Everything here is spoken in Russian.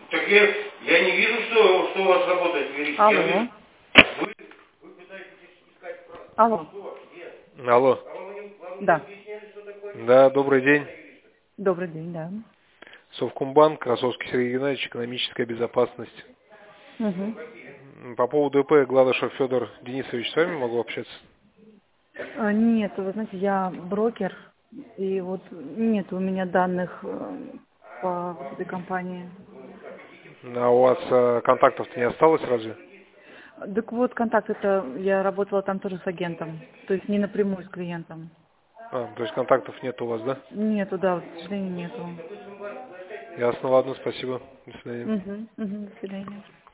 Так я не вижу, что у вас работает юрист. Алло. Вы пытаетесь искать право. Алло. Что? Где? Алло. А вам не Да. объясняли, что такое? Да, добрый день. Добрый день, да. Совкомбанк, Красовский Сергей Геннадьевич, экономическая безопасность. Угу. По поводу ИП Гладышев Федор Денисович, с вами могу общаться? Нет, вы знаете, я брокер, и вот нет у меня данных по вот этой компании. А у вас контактов-то не осталось разве? Так вот, контакт это, я работала там тоже с агентом, то есть не напрямую с клиентом. То есть контактов нет у вас, да? Нету, да, вот, к сожалению, нету. Ясно, ладно, спасибо. До свидания. Угу, до свидания.